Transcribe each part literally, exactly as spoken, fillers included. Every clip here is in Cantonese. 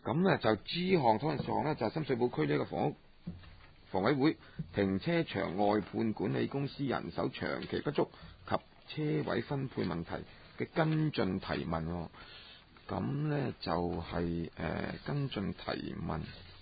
咁咧就 G 項討論事項咧就係深水埗區呢個房屋房委會停車場外判管理公司人手長期不足及車位分配問題嘅跟進提問喎。咁咧就係、是、誒、呃、跟進提問。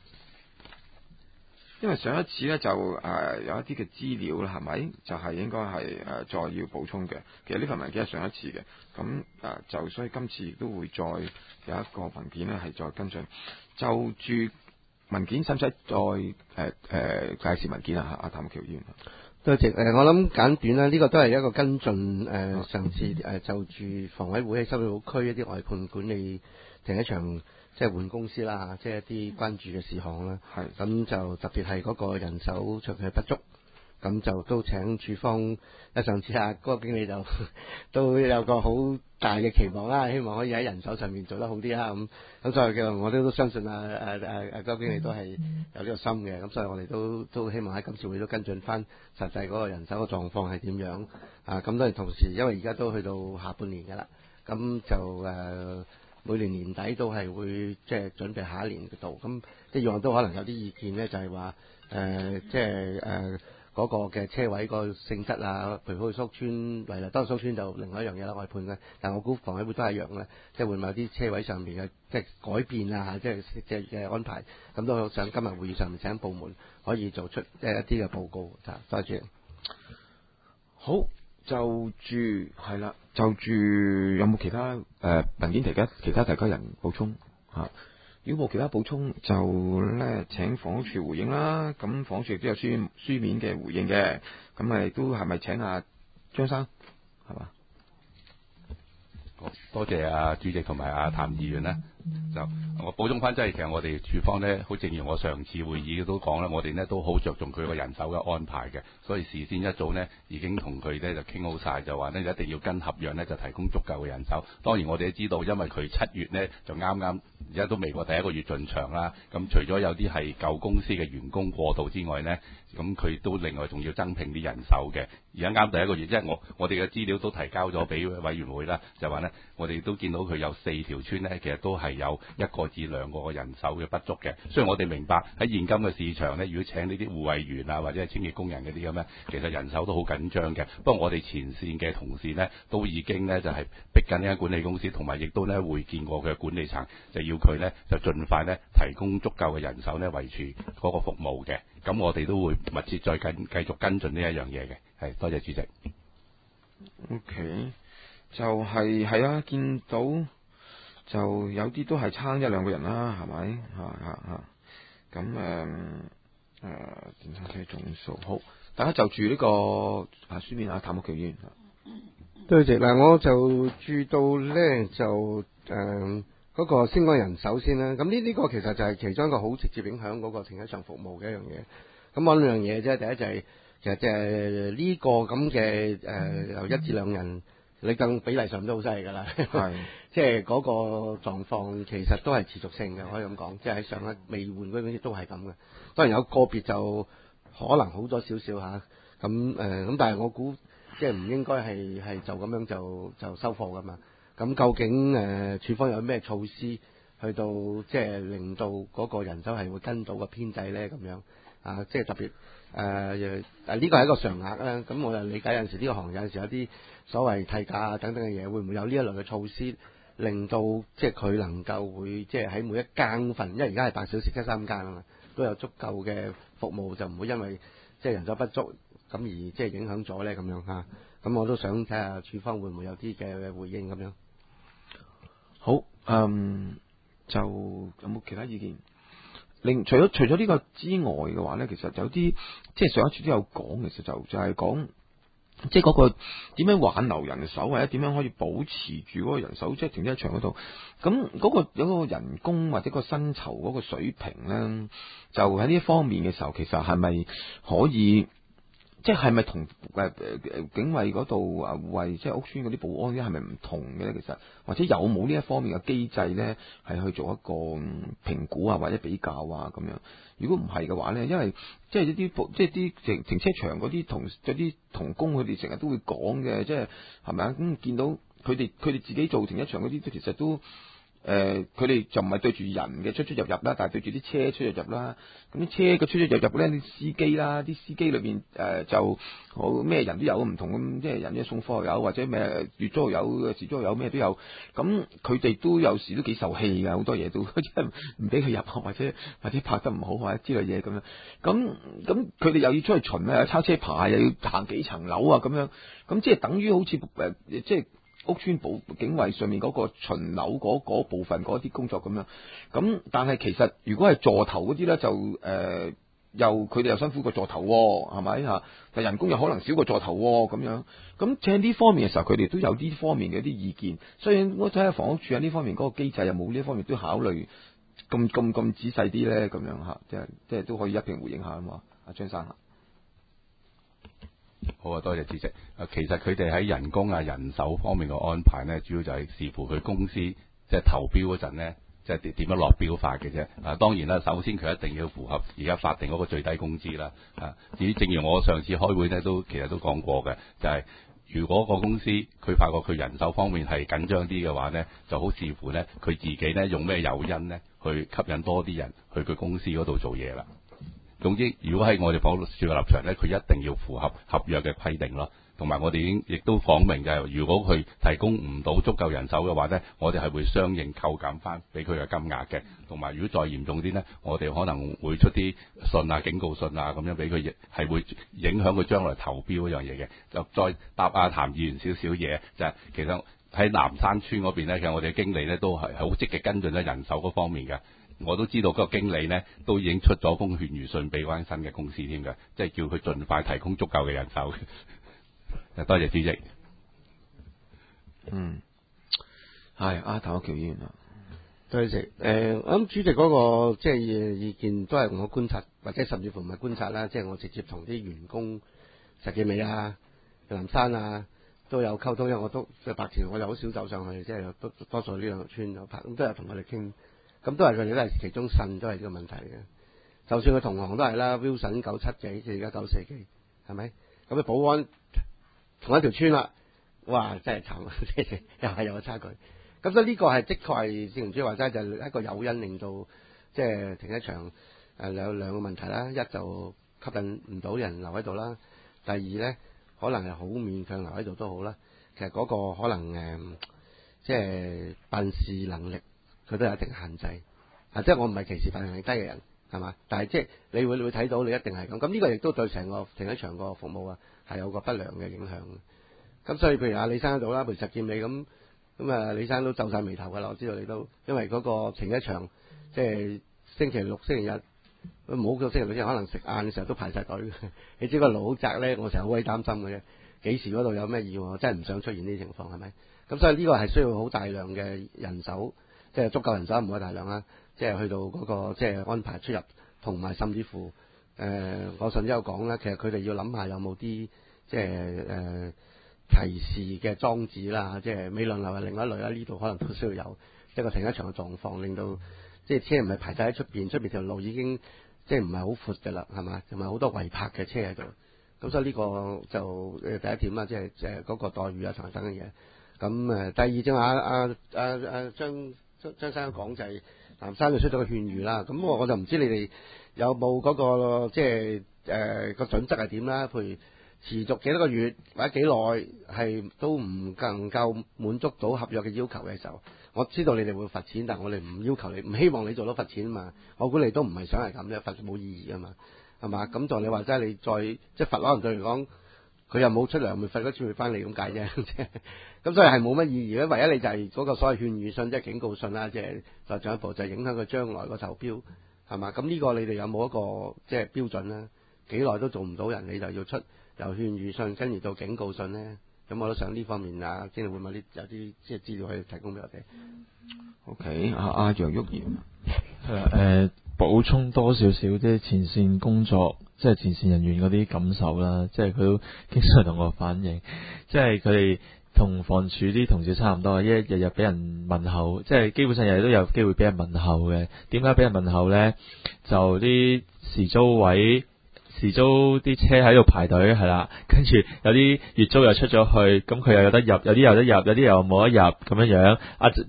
因為上一次咧就誒、呃、有一啲嘅資料啦，係咪就係、是、應該係誒、呃、再要補充嘅。其實呢份文件係上一次嘅，咁誒、呃、就所以今次亦都會再有一個文件咧係再跟進。就住文件使唔使再誒誒、呃呃、介紹文件啊？阿譚橋議員， 多謝誒，我諗簡短啦，呢、這個都係一個跟進誒、呃、上次誒、呃、就住房委會喺深水埗區一啲外判管理停車場。即係換公司啦，即係一啲關注嘅事項啦。 係咁就特別係嗰個人手長期不足，咁就都請處方。一上次啊，嗰個經理就都有個好大嘅期望啦，希望可以喺人手上面做得好啲啦。咁咁所以嘅我哋都相信啊啊啊啊嗰個經理都係有呢個心嘅。咁所以我哋都都希望喺今次會都跟進翻實際嗰個人手嘅狀況係點樣啊。咁當然同時，因為而家都去到下半年㗎啦，咁就誒。呃每年年底都係會即係準備下一年嘅度，咁一樣都可能有啲意見咧，就係話誒，即係誒嗰個嘅車位個性質啊，譬如好似宿邨為例，當然宿邨就另外一樣嘢啦，外判嘅。但我估房委會都係一樣嘅，即係會唔會有啲車位上面嘅即係改變啊，即係即係嘅安排，咁都想今日會議上面請部門可以做出即係一啲嘅報告。多謝。 好。就住係啦，就住有冇其他誒、呃、文件提交其他提交人補充嚇、啊？如果冇其他補充，就咧請房屋署回應啦。咁房屋署亦都有書書面嘅回應嘅。咁咪都係咪請阿張生係嘛？ 多謝阿主席同埋阿譚議員咧，就我補充翻，即係其實我哋處方咧，好正如我上次會議都講啦，我哋咧都好着重佢個人手嘅安排嘅，所以事先一早呢已經同佢咧就傾好晒，就話呢一定要跟合約呢就提供足夠嘅人手。當然我哋都知道，因為佢七月呢就啱啱而家都未過第一個月進場啦，咁除咗有啲係舊公司嘅員工過渡之外呢，咁佢都另外仲要增聘啲人手嘅。而家啱第一個月，因為我我哋嘅資料都提交咗俾委員會啦，就話呢，我哋都見到佢有四條村呢，其實都係有一個至兩個嘅人手嘅不足嘅。雖然我哋明白喺現今嘅市場呢，如果請呢啲護衛員啊或者係清潔工人嗰啲咁呢，其實人手都好緊張嘅。不過我哋前線嘅同事呢，都已經呢就係逼緊呢間管理公司，同埋亦都呢會見過佢嘅管理層，就要佢呢就盡快呢提供足夠嘅人手呢維持嗰個服務嘅。咁我哋都會密切再跟繼續跟進呢一樣嘢嘅。係，多謝主席。 OK，就係、是、係啊，見到就有啲都係差一兩個人啦，係咪？嚇嚇嚇。咁誒誒，電單車總數好，大家就住呢、這個啊書面啊，譚木橋議員。 對謝嗱，我就注到咧就誒嗰、呃那個先講人手先啦。咁呢呢個其實就係其中一個好直接影響嗰個停車場服務嘅一樣嘢。咁講兩樣嘢啫，第一就係、是。其實即係呢個咁嘅誒由一至兩人，你更比例上都好犀利㗎啦。係，即係嗰個狀況其實都係持續性嘅，可以咁講。即係喺上一未換嗰陣時都係咁嘅。當然有個別就可能好咗少少嚇。咁誒咁，但係我估即係唔應該係係就咁樣就就收貨㗎嘛。咁究竟誒處方有咩措施去到即係令到嗰個人手係會跟到個編制咧？咁樣啊，即係特別。誒誒，呢個係一個常額啦。咁我就理解有陣時呢個行業有陣時有啲所謂替價啊等等嘅嘢，會唔會有呢一類嘅措施，令到即係佢能夠會即係喺每一更份，因為而家係八小時即三更啊嘛，都有足夠嘅服務，就唔會因為即係人手不足咁而即係影響咗咧咁樣嚇。咁我都想睇下處方會唔會有啲嘅回應咁樣。 好，嗯，就有冇其他意見？另除咗除咗呢個之外嘅話咧，其實有啲即係上一次都有講，其實就就係講即係嗰個點樣挽留人手，或者點樣可以保持住嗰個人手，即係停車場嗰度。咁嗰個有個人工或者個薪酬嗰個水平咧，就喺呢一方面嘅時候，其實係咪可以？即係咪同誒誒誒警衛嗰度啊護衛即係屋邨嗰啲保安咧係咪唔同嘅咧？其實或者有冇呢一方面嘅機制咧，係去做一個評估啊或者比較啊咁樣？如果唔係嘅話咧，因為即係一啲即係啲停停車場嗰啲同嗰啲同工佢哋成日都會講嘅，即係係咪啊？咁見到佢哋佢哋自己做停車場嗰啲，其實都誒佢哋就唔係對住人嘅出出入入啦，但係對住啲車出入入啦。咁啲車嘅出出入入咧，啲司機啦，啲司機裏邊誒、呃、就好咩人都有唔同咁，即係人一送貨又有，或者咩月租又有，時租又有，咩都有。咁佢哋都有時都幾受氣㗎，好多嘢都即係唔俾佢入，或者或者拍得唔好或者之類嘢咁樣。咁咁佢哋又要出去巡啊，抄車牌又要行幾層樓啊咁樣。咁即係等於好似誒、呃、即係。屋邨保警衛上面嗰個巡樓嗰部分嗰啲工作咁樣，咁但係其實如果係座頭嗰啲咧，就誒、呃、又佢哋又辛苦過座頭係咪吓？但人工又可能少過座頭咁樣，咁請呢方面嘅時候，佢哋都有呢方面嘅一啲意見。所以我睇下房屋署喺呢方面嗰個機制有冇呢方面都考慮咁咁咁仔細啲咧，咁樣吓，即係即係都可以一併回應下啊嘛，阿張生。 好啊，多謝主席。啊，其實佢哋喺人工啊、人手方面嘅安排呢，主要就係視乎佢公司即係投標嗰陣呢，即係點點樣落標法嘅啫。啊，當然啦，首先佢一定要符合而家法定嗰個最低工資啦。啊，至於正如我上次開會呢，都其實都講過嘅，就係、是、如果個公司佢發覺佢人手方面係緊張啲嘅話呢，就好視乎呢佢自己呢用咩誘因呢去吸引多啲人去佢公司嗰度做嘢啦。總之，如果喺我哋房屋署嘅立場咧，佢一定要符合合約嘅規定咯。同埋我哋已經亦都講明就係，如果佢提供唔到足夠人手嘅話咧，我哋係會相應扣減翻俾佢嘅金額嘅。同埋如果再嚴重啲咧，我哋可能會出啲信啊、警告信啊咁樣俾佢，亦係會影響佢將來投標嗰樣嘢嘅。就再答阿譚議員少少嘢，就係、是、其實喺南山村嗰邊咧，其實我哋嘅經理咧都係好積極跟進咗人手嗰方面嘅。我都知道嗰個經理呢都已經出咗封勸喻信俾嗰間新嘅公司添嘅，即係叫佢盡快提供足夠嘅人手。多謝主席。 嗯，係阿譚國僑議員啊， 多謝。誒、呃，我諗主席嗰、那個即係意見都係我觀察，或者甚至乎唔係觀察啦，即係我直接同啲員工石硤尾啊、南山啊都有溝通，因為我都即係白田，我又好少走上去，即係多多數呢兩個村有拍，咁都有同佢哋傾。咁都係佢哋都係其中腎都係呢個問題嘅，就算佢同行都係啦 ，Wilson 九七幾，即係而家九四幾，係咪？咁你保安同一條村啦，哇！真係慘，即係又係有個差距。咁所以呢個係的確係正如主席話齋，就係、是、一個誘因令到即係停車場誒有兩個問題啦，一就吸引唔到人留喺度啦，第二咧可能係好勉強留喺度都好啦，其實嗰個可能誒、呃、即係辦事能力。佢都有一定限制，啊！即係我唔係歧視辦事能力低嘅人，係嘛？但係即係你會你會睇到，你一定係咁。咁呢個亦都對成個停車場個服務啊，係有個不良嘅影響。咁所以譬如阿李生喺度啦，譬如實見你咁，咁啊李生都皺晒眉頭㗎啦。我知道你都因為嗰個停車場，即係星期六、星期日，唔好個星期六即係可能食晏嘅時候都排晒隊。你知個路好窄咧，我成日好鬼擔心嘅啫。幾時嗰度有咩意外，我真係唔想出現呢啲情況，係咪？咁所以呢個係需要好大量嘅人手。即係足夠人手唔可以大量啦，即係去到嗰、那個即係安排出入，同埋甚至乎誒、呃，我上次有講啦，其實佢哋要諗下有冇啲即係誒、呃、提示嘅裝置啦，即係美輪樓係另一類啦，呢度可能都需要有一個停車場嘅狀況，令到即係車唔係排晒喺出邊，出邊條路已經即係唔係好闊㗎啦，係嘛，同埋好多違泊嘅車喺度，咁所以呢個就誒第一點啦，即係誒嗰個待遇啊，同埋等嘅嘢。咁誒第二正話阿阿阿阿張。張生講就係南山就出咗個勸喻啦，咁我我就唔知你哋有冇嗰、那個即係誒個準則係點啦？譬如持續幾多個月或者幾耐係都唔能夠滿足到合約嘅要求嘅時候，我知道你哋會罰錢，但係我哋唔要求你，唔希望你做到罰錢啊嘛。我估你都唔係想係咁啫，罰冇意義啊嘛，係嘛？咁就你話齋，你再即係罰可能對嚟講，佢又冇出糧，咪罰嗰次會翻嚟咁解啫。咁所以係冇乜意義咧，唯一你就係嗰個所謂勸喻信，即係警告信啦，即係就進一步就影響佢將來個投標，係嘛？咁呢個你哋有冇一個即係標準咧？幾耐都做唔到人，你就要出由勸喻信跟住到警告信咧？咁我都想呢方面啊，經理會唔會啲有啲即係資料可以提供俾我哋 ？OK，阿阿楊旭賢係啦，誒補充多少少即係前線工作，即係前線人員嗰啲感受啦，即係佢都經常同我反映，即係佢哋。同房署啲同事差唔多，一日日俾人問候，即係基本上日日都有機會俾人問候嘅。點解俾人問候呢？就啲時租位、時租啲車喺度排隊係啦，跟住有啲月租又出咗去，咁佢又有得入，有啲有得入，有啲又冇得入咁樣樣。啊，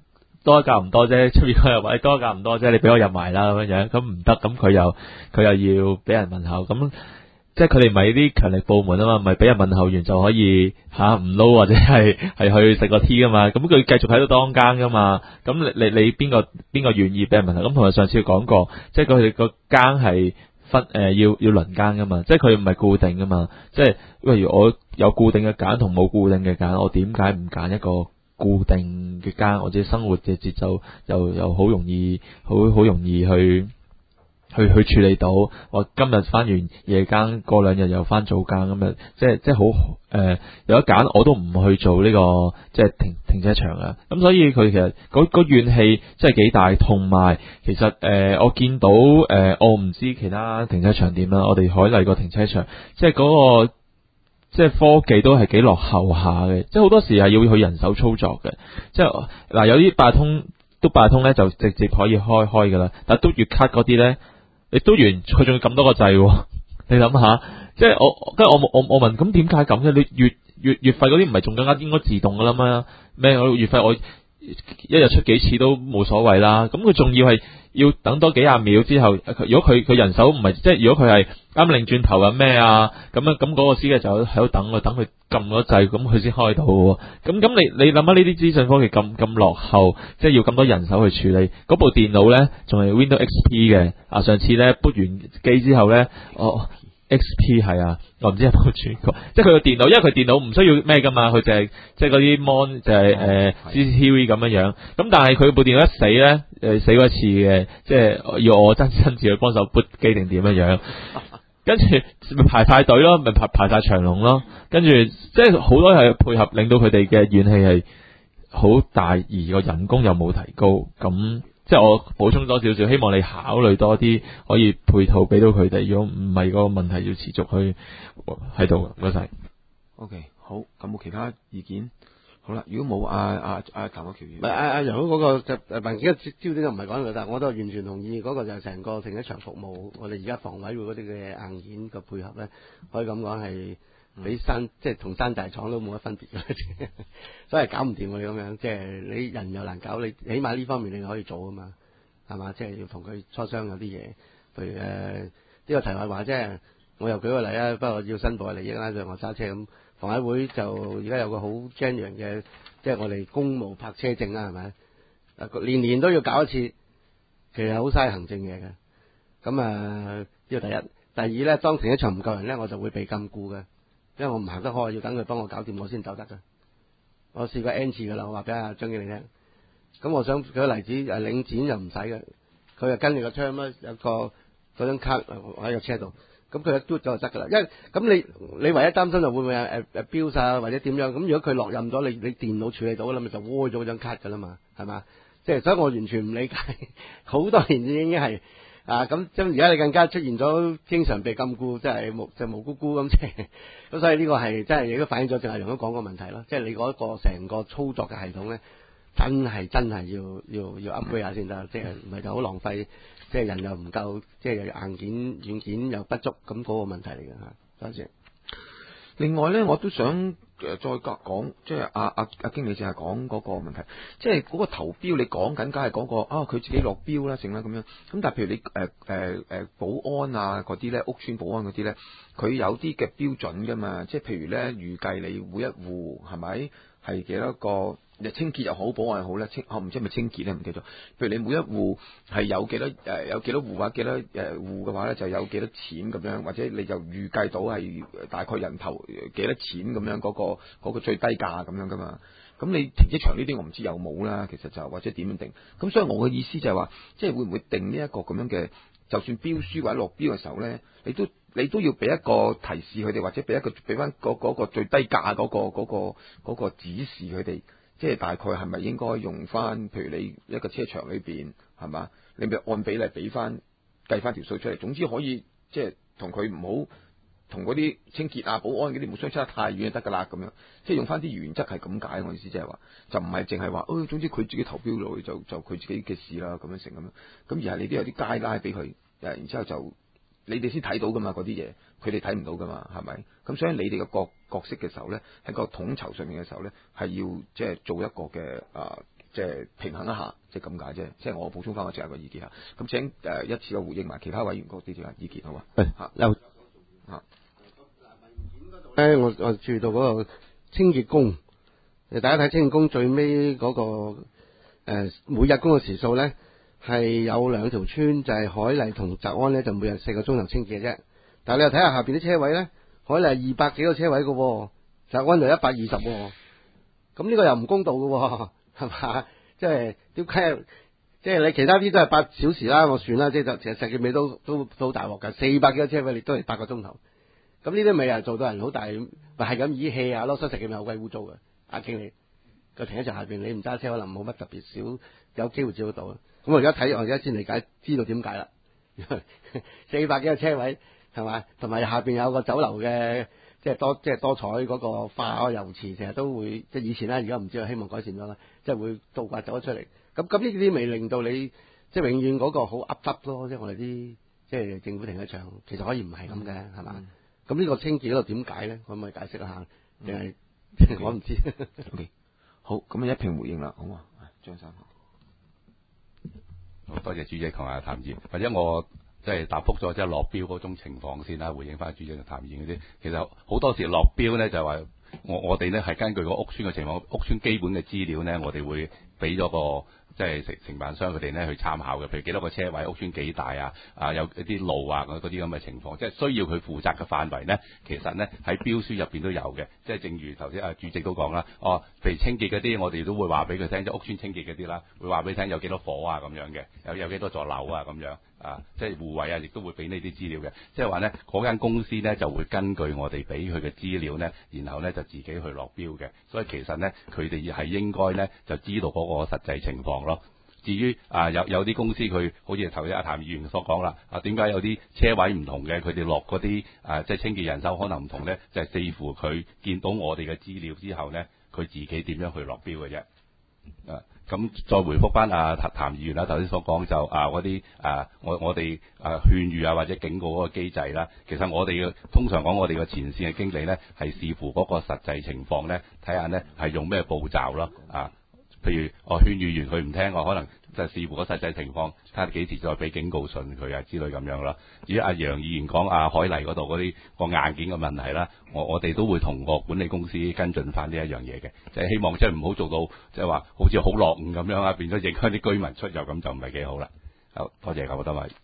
多一格唔多啫，出面佢又話多一格唔多啫，你俾我入埋啦咁樣樣，咁唔得，咁佢又佢又要俾人問候，咁即係佢哋唔係啲強力部門啊嘛，唔係俾人問候完就可以吓唔撈或者係係去食個 tea 噶嘛，咁佢繼續喺度當更噶嘛，咁你你你邊個邊個願意俾人問候？咁同埋上次講過，即係佢哋個更係分誒、呃、要要輪更噶嘛，即係佢唔係固定噶嘛，即係例如我有固定嘅揀同冇固定嘅揀，我點解唔揀一個固定嘅更？我自己生活嘅節奏又又好容易好好容易去。去去處理到，我今日翻完夜更，過兩日又翻早更咁樣，即係即係好誒有得揀，我都唔去做呢、這個即係停停車場啊。咁所以佢其實嗰嗰怨氣真係幾大，同埋其實誒、呃、我見到誒、呃、我唔知其他停車場點啦，我哋海麗個停車場即係嗰、那個即係科技都係幾落後下嘅，即係好多時係要去人手操作嘅，即係嗱、呃、有啲八通都八通咧就直接可以開開噶啦，但係都月卡嗰啲咧。你都完，佢仲要咁多個掣，你諗下，即係我，跟住我我我問，咁點解咁啫？你月月月費嗰啲唔係仲更加應該自動噶啦嘛？咩？我月費我一日出幾次都冇所謂啦。咁佢仲要係要等多幾廿秒之後，如果佢佢人手唔係，即係如果佢係啱擰轉頭啊咩啊，咁樣咁嗰個司機就喺度等，等佢撳咗掣，咁佢先開到。咁咁你你諗下呢啲資訊科技咁咁落後，即係要咁多人手去處理。嗰部電腦咧仲係 Windows X P 嘅。啊，上次咧 boot 完機之後咧，哦 X P 係啊，我唔知有冇轉過。即係佢個電腦，因為佢電腦唔需要咩噶嘛，佢就係即係嗰啲 mon 就係誒 C C T V 咁樣樣。咁但係佢部電腦一死咧，誒死過一次嘅，即係要我真親自去幫手 boot 機定點樣樣。跟住咪排晒隊咯，咪排排晒長龍咯。跟住即係好多係配合，令到佢哋嘅怨氣係好大，而個人工又冇提高。咁即係我補充多少少，希望你考慮多啲，可以配套俾到佢哋。如果唔係，個問題要持續去喺度。唔該晒。 OK， 好，咁冇其他意見？好啦，如果冇阿阿阿譚國僑， 唔係阿阿楊嗰個就誒文件嘅焦點就唔係講佢，但係我都完全同意嗰、那個就係成個停車場服務，我哋而家房委會嗰啲嘅硬件嘅配合咧，可以咁講係比山、嗯、即係同山大廠都冇乜分別嘅，所以搞唔掂我哋咁樣，即係你人又難搞，你起碼呢方面你可以做啊嘛，係嘛？即係要同佢磋商有啲嘢，譬如誒呢、呃這個題外話啫，我又舉個例啊，不過要申報嘅利益啦，就我揸車咁。房委會就而家有個好 genuine 嘅，即係我哋公務泊車證啦，係咪？誒年年都要搞一次，其實好嘥行政嘢嘅。咁啊，呢個第一。第二咧，當停車場唔夠人咧，我就會被禁錮嘅，因為我唔行得開，要等佢幫我搞掂，我先走得嘅。我試過 N 次噶啦，我話俾阿張經理聽。咁我想舉個例子，誒領展又唔使嘅，佢就跟你個 term 啦，有個嗰張卡喺個車度。咁佢一嘟咗就得噶啦，因為咁你你唯一擔心就會唔會誒誒誒標晒或者點樣？咁如果佢落任咗，你你電腦處理到啦，咪就窩咗張卡噶啦嘛，係嘛？即係所以我完全唔理解，好多年已經係啊咁，咁而家你更加出現咗經常被禁錮，即係無就無辜辜咁，即係咁，所以呢個係真係亦都反映咗，淨係用咗講個問題咯，即係你嗰個成個操作嘅系統咧，真係真係要要要 upgrade 下先得，即係唔係就好浪費。即係人又唔夠，即係硬件軟件又不足，咁嗰個問題嚟嘅嚇。多謝。 另外咧，我都想誒再講，即係阿阿阿經理就係講嗰個問題，即係嗰個投標你講緊，梗係講個啊佢自己落標啦，成啦咁樣。咁但係譬如你誒誒誒保安啊嗰啲咧，屋邨保安嗰啲咧，佢有啲嘅標準㗎嘛。即係譬如咧，預計你每一戶係咪係幾多個？清潔又好，保安又好咧，清我唔知係咪清潔咧，唔記得咗。譬如你每一戶係有幾多誒、呃，有幾多戶或者幾多誒戶嘅話咧，就有幾多錢咁樣，或者你就預計到係大概人頭幾多錢咁樣嗰、嗰個嗰個最低價咁樣噶嘛。咁你停車場呢啲我唔知有冇啦，其實就或者點樣定。咁所以我嘅意思就係話，即係會唔會定呢一個咁樣嘅，就算標書或者落標嘅時候咧，你都你都要俾一個提示佢哋，或者俾一個俾翻嗰嗰個最低價嗰、嗰個嗰、嗰個嗰個指示佢哋。即係大概係咪應該用翻？譬如你一個車場裏邊係嘛，你咪按比例俾翻計翻條數出嚟。總之可以即係同佢唔好同嗰啲清潔啊、保安嗰啲唔好相差得太遠就得㗎啦。咁樣即係用翻啲原則係咁解。我意思即係話就唔係淨係話，哦，總之佢自己投標落去就就佢自己嘅事啦，咁樣成咁樣。咁而係你都有啲街拉俾佢，誒，然之後就你哋先睇到㗎嘛，嗰啲嘢佢哋睇唔到㗎嘛，係咪？咁所以你哋嘅角角色嘅時候咧，喺個統籌上面嘅時候咧，係要即係做一個嘅啊即係平衡一下，即係咁解啫。即係我補充翻我最後個意見嚇。咁請誒、呃、一次嘅回應埋其他委員嗰啲意見好嘛？嚇又嚇誒，我我注意到嗰個清潔工，誒大家睇清潔工最尾嗰、那個、呃、每日工作時數咧係有兩條村，就係、是、海麗同澤安咧，就每日四個鐘頭清潔嘅啫。但係你又睇下下邊啲車位咧，海麗係二百幾個車位嘅喎，澤安就一百二十喎。咁呢個又唔公道嘅喎，係嘛？即係點解？即係你其他啲都係八小時啦，我算啦，即係其實實際尾都都都好大鑊㗎，四百幾個車位你都係八個鐘頭。咁呢啲咪又係做到人好大，咪係咁意氣啊！攞收食嘅咪好鬼污糟嘅。阿經理個停車場下邊你唔揸車可能冇乜特別少有機會照到。咁我而家睇我而家先理解知道點解啦。四百幾個車位係嘛，同埋下邊有個酒樓嘅。即係多，即係多彩嗰個花油池，成日都會即係以前啦，而家唔知，希望改善咗啦。即係會倒掛走咗出嚟。咁咁呢啲未令到你即係永遠嗰個好噏噏咯。即係我哋啲即係政府停車場，其實可以唔係咁嘅，係、嗯、嘛？咁呢個清潔嗰度點解咧？可唔可以解釋一下？定係、嗯、我唔知。 O K， 好，咁一評回應啦，好嘛？張生， 好多謝主席同阿譚議員，或者我。即係答覆咗即係落標嗰種情況先啦，回應翻主席嘅談議嗰啲。其實好多時落標咧就係話我我哋咧係根據個屋邨嘅情況，屋邨基本嘅資料咧，我哋會俾咗個即係承承辦商佢哋咧去參考嘅。譬如幾多個車位，屋邨幾大啊？啊有一啲路啊嗰啲咁嘅情況，即係需要佢負責嘅範圍咧，其實咧喺標書入邊都有嘅。即係正如頭先啊主席都講啦，哦，譬如清潔嗰啲，我哋都會話俾佢聽，即係屋邨清潔嗰啲啦，會話俾佢聽有幾多伙啊咁樣嘅，有有幾多座樓啊咁樣。啊，即係護衛啊，亦都會俾呢啲資料嘅。即係話咧，嗰間公司咧就會根據我哋俾佢嘅資料咧，然後咧就自己去落標嘅。所以其實咧，佢哋係應該咧就知道嗰個實際情況咯。至於啊，有有啲公司佢好似頭先阿譚議員所講啦，啊點解有啲車位唔同嘅，佢哋落嗰啲啊即係清潔人手可能唔同咧，就係、是、視乎佢見到我哋嘅資料之後咧，佢自己點樣去落標嘅啫。啊。咁再回覆翻阿譚譚議員啦，頭先所講就啊嗰啲啊，我我哋啊勸喻啊或者警告嗰個機制啦，其實我哋嘅通常講我哋嘅前線嘅經理咧，係視乎嗰個實際情況咧，睇下咧係用咩步驟咯啊。譬如我勸喻完佢唔聽，我可能就視乎個實際情況，睇下幾時再俾警告信佢啊之類咁樣啦。至於阿楊議員講阿海麗嗰度嗰啲個硬件嘅問題啦，我我哋都會同個管理公司跟進翻呢一樣嘢嘅，即係希望即係唔好做到即係話好似好落伍咁樣啊，變咗影響啲居民出入，咁就唔係幾好啦。好多謝咁多位。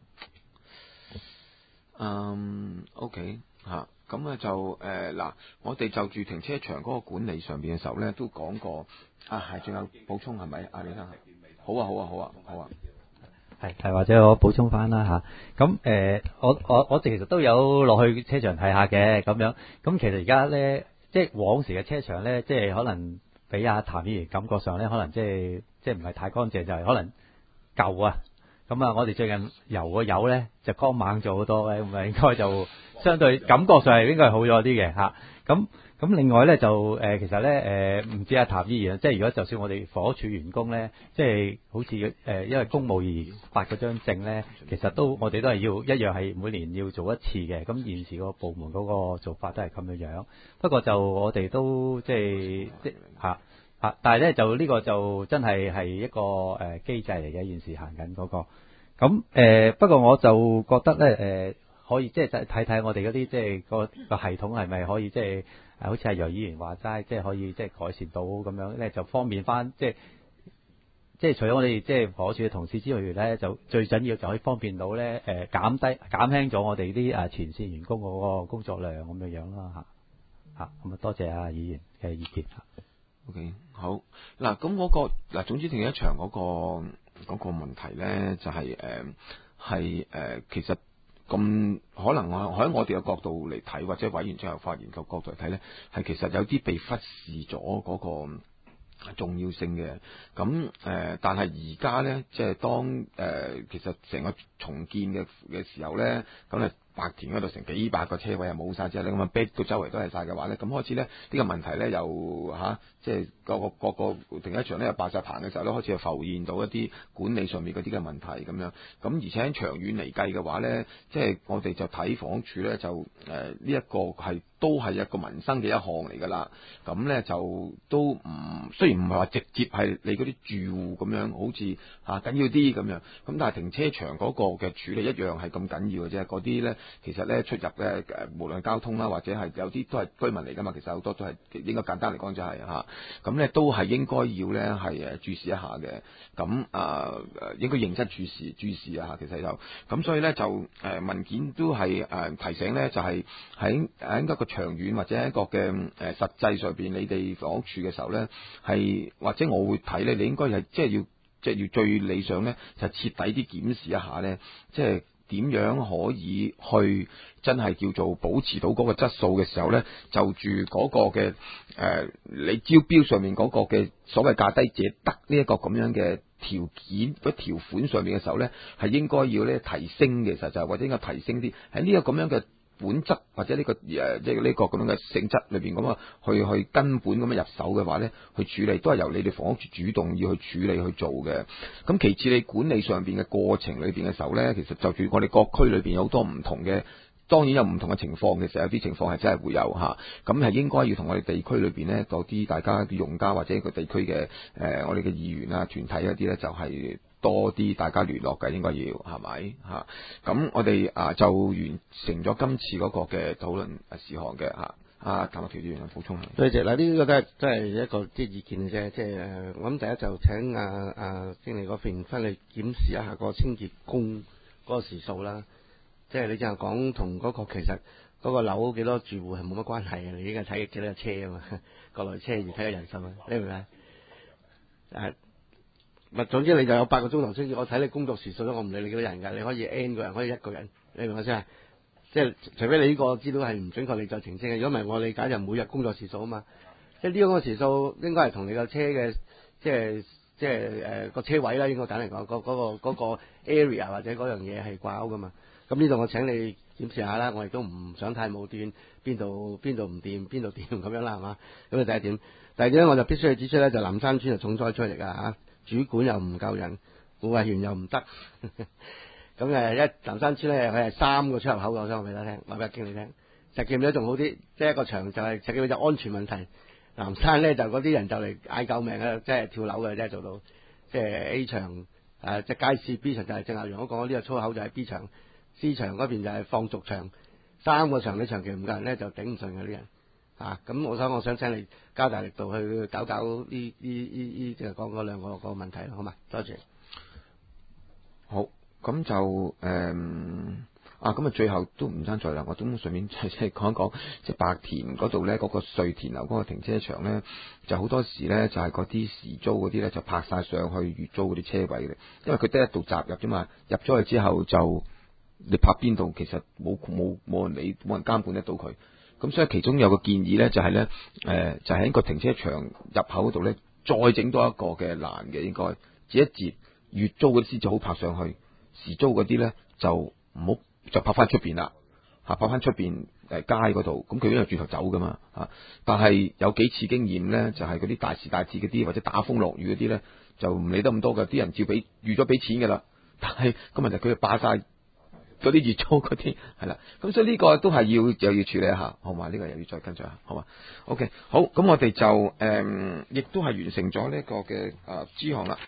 嗯 ，OK 嚇。咁啊就誒嗱、呃，我哋就住停車場嗰個管理上邊嘅時候咧，都講過啊，係仲有補充係咪？啊，李生，好啊，好啊，好啊，好啊， 係係或者我補充翻啦嚇。咁、啊、誒、呃，我我我哋其實都有落去車場睇下嘅咁樣。咁其實而家咧，即係往時嘅車場咧，即係可能俾阿譚議員感覺上咧，可能即係即係唔係太乾淨，就係、是、可能舊啊。咁啊，我哋最近油個油咧就光猛咗好多咧，咁啊應該就相對感覺上係應該係好咗啲嘅嚇。咁咁另外咧就誒其實咧誒唔知阿譚議員，即係如果就算我哋房屋署員工咧，即係好似誒因為公務而發嗰張證咧，其實都我哋都係要一樣係每年要做一次嘅。咁現時個部門嗰個做法都係咁樣樣。不過就我哋都即係即嚇。啊！但係咧就呢個就真係係一個誒、呃、機制嚟嘅，現時行緊嗰個。咁誒、呃、不過我就覺得咧誒、呃、可以即係睇睇我哋嗰啲即係個個系統係咪可以即係好似係楊議員話齋，即係可以即係改善到咁樣咧，就方便翻即係即係除咗我哋即係房署嘅同事之外咧，就最緊要就可以方便到咧誒、呃、減低減輕咗我哋啲誒前線員工嗰個工作量咁樣樣啦嚇嚇。咁啊多謝啊議員嘅意見嚇。 OK， 好嗱，咁嗰個嗱，總之停車場嗰個嗰個問題咧，就係誒係誒，其實咁可能我喺我哋嘅角度嚟睇，或者委員最後發言嘅角度嚟睇咧，係其實有啲被忽視咗嗰個重要性嘅。咁誒、呃，但係而家咧，即係當誒、呃、其實成個重建嘅嘅時候咧，咁咧白田嗰度成幾百個車位啊冇晒之後，你咁啊逼到周圍都係晒嘅話咧，咁開始咧呢、呢個問題咧又嚇，即係個個個個停車場咧又爆晒棚嘅時候咧，開始就浮現到一啲管理上面嗰啲嘅問題咁樣。咁而且喺長遠嚟計嘅話咧，即係我哋就睇房屋署咧就誒呢一個係都係一個民生嘅一項嚟㗎啦。咁咧就都唔雖然唔係話直接係你嗰啲住戶咁樣，好似嚇緊要啲咁樣。咁但係停車場嗰個嘅處理一樣係咁緊要嘅啫。嗰啲咧其實咧出入嘅誒，無論交通啦，或者係有啲都係居民嚟㗎嘛。其實好多都係應該簡單嚟講就係、是、嚇，咁咧都係應該要咧係誒注視一下嘅。咁啊誒應該認真注視注視啊嚇。其實就咁，所以咧就誒、呃、文件都係誒、呃、提醒咧，就係喺喺一個長遠或者一個嘅誒、呃、實際上邊，你哋房屋處嘅時候咧，係或者我會睇咧，你應該係即係要即係要最理想咧，就徹底啲檢視一下咧，即係點樣可以去真係叫做保持到嗰個質素嘅時候咧，就住嗰個嘅誒、呃、你招標上面嗰個嘅所謂價低者得呢一個咁樣嘅條件嗰條款上面嘅時候咧，係應該要咧提升嘅，實際或者應該提升啲喺呢個咁樣嘅本質或者呢、這個誒即係呢個咁樣嘅性質裏邊咁啊，去去根本咁樣入手嘅話咧，去處理都係由你哋房屋處主動要去處理去做嘅。咁其次，你管理上邊嘅過程裏邊嘅時候咧，其實就住我哋各區裏邊有好多唔同嘅，當然有唔同嘅情況嘅時候，有啲情況係真係會有嚇。咁係應該要同我哋地區裏邊咧，多啲大家嘅用家或者個地區嘅誒、呃、我哋嘅議員啊、團體嗰啲咧，就係、是。多啲大家聯絡嘅應該要係咪嚇？咁我哋啊就完成咗今次嗰個嘅討論事項嘅嚇。啊，譚國僑議員補充下。 對謝嗱，呢個都係都係一個即係意見啫。即係誒，我諗第一就請啊啊經理嗰邊翻嚟檢視一下個清潔工嗰個時數啦。即係你淨係講同嗰個其實嗰個樓幾多住戶係冇乜關係嘅，你依家睇幾多車啊嘛，國內車而睇下人數啊，你明唔明？誒。咪總之你就有八個鐘頭清潔，我睇你工作時數，我唔理你幾多人㗎，你可以 N 個人，可以一個人，你明唔明先啊？即係除非你呢個資料係唔準確，你就澄清嘅。如果唔係，我理解就每日工作時數啊嘛。即係呢個時數應該係同你個車嘅，即係即係誒個車位啦，應該簡嚟講，嗰、嗰、嗰個、嗰個 area 或者嗰樣嘢係掛鈎㗎嘛。咁呢度我請你檢視下啦，我亦都唔想太武斷，邊度邊度唔掂，邊度掂咁樣啦，係嘛？咁啊第一點，第二點咧我就必須要指出咧，就南山村就重災區嚟㗎嚇。主管又唔夠人，護衛員又唔得，咁誒一南山村咧，佢係三個出入口，我想話俾大家聽，話俾阿經理聽。石硤尾仲好啲，即係一個場就係石硤尾就安全問題。南山咧就嗰啲人就嚟嗌救命啊，即係跳樓嘅，即係做到即係 A 場誒即係街市 B 場就係正阿楊我講呢個粗口就係 B 場 ，C 場嗰邊就係放逐場，三個場你長期唔夠人咧就頂唔順嘅啲人。啊，咁我想我想請你加大力度去搞搞呢呢呢呢，即係講嗰兩個個問題好嘛？多謝。 好，咁就誒、嗯、啊，咁啊最後都唔爭在啦，我都順便即係講一講，即係白田嗰度咧，嗰、嗰個瑞田樓嗰個停車場咧，就好多時咧就係嗰啲時租嗰啲咧就拍晒上去月租嗰啲車位嘅，因為佢得一度閘入啫嘛，入咗去之後就你拍邊度，其實冇冇冇人理，冇人監管得到佢。咁所以其中有個建議咧，就係咧，誒，就喺個停車場入口嗰度咧，再整多一個嘅欄嘅，應該截一截，月租嗰啲先至好拍上去，時租嗰啲咧就唔好就拍翻出邊啦，嚇拍翻出邊誒街嗰度，咁佢因為轉頭走噶嘛，嚇，但係有幾次經驗咧，就係嗰啲大時大節嗰啲或者打風落雨嗰啲咧，就唔理得咁多㗎，啲人照俾預咗俾錢㗎啦，但係咁問題佢就霸晒。嗰啲月租嗰啲係啦，咁所以呢個都係要又要處理一下，好嘛？呢、這個又要再跟進下，好嘛 ？OK，好，咁我哋就誒，亦、嗯、都係完成咗呢個嘅誒支項啦。